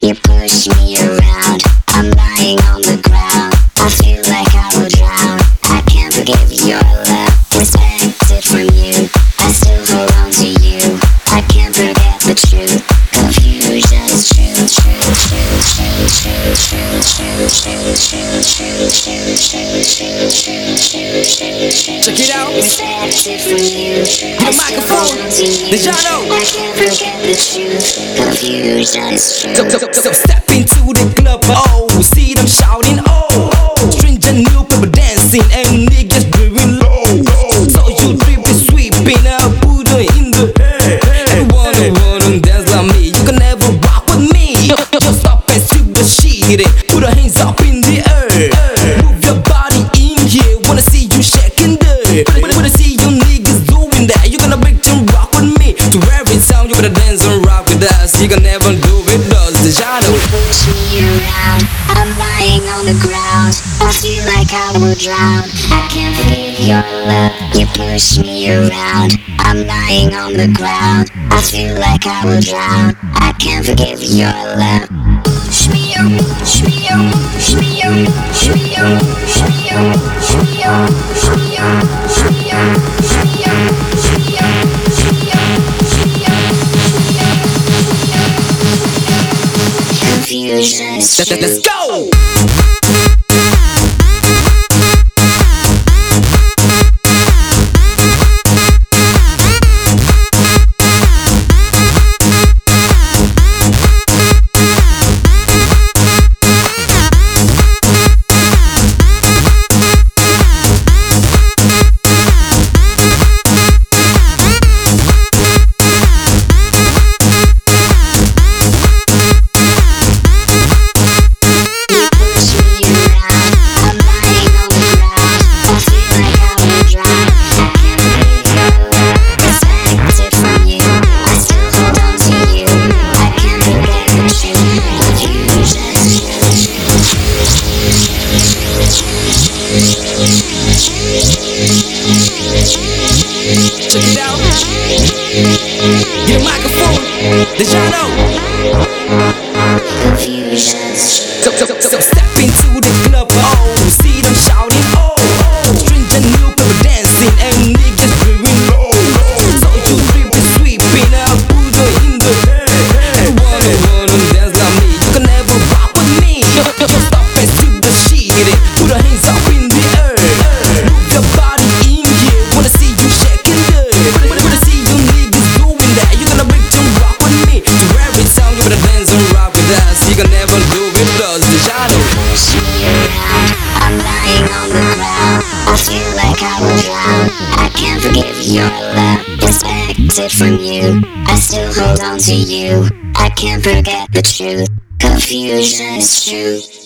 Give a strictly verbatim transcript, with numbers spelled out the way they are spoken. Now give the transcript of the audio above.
You push me around, I'm lying on the ground. I feel like I will drown. I can't forgive your love, expect it from you. I still hold on to you, I can't forget the truth. Confusion is true, true, true, true, true, true, true, true, true, true, true, true, true, true, true, true. Check it out. Expect it from you. Get a microphone. Did y'all know? I can't forget the truth. Confusion is true. So, so, so, so step into the club, oh, see them shouting, oh, stranger new people dancing and niggas doing low. So you trippy sweeping up, put her in the air. And wanna wanna dance like me, you can never rock with me. Just stop and sweep the shit, put your hands up in the air. Move your body in here, wanna see you shaking there. Wanna see you niggas doing that, you gonna break and rock with me. To every sound you gotta dance and rock with us, you can never do it, does the shadow. Push me around, I'm lying on the ground. I feel like I will drown. I can't forgive your love. You push me around, I'm lying on the ground. I feel like I will drown. I can't forgive your love. Push me around, push me around, push me around, push me around, push me around, push me around, push me around, push me around, push me around, push me around, push me around, push me around. Confusion is true. Let's go! Check it out. Get a microphone. Did y'all know? Confusion. So, so, so, so step into the club, oh, see them shouting, oh, stranger new people dancing and niggas doing low. So you trippy sweeping up, put her in the air. And wanna wanna dance like me, you can never rock with me. Just stop and sweep the shit, put your hands up in the air. Move your body in here, wanna see you shaking there. Wanna see you niggas doing that, you gonna break and rock with me. To every sound you gotta dance and rock with us, you can never do it, does the shadow. Push me around, I'm lying on the ground. I feel like I will drown. I can't forgive your love, expect it from you. I still hold on to you, I can't forget the truth. Confusion is true.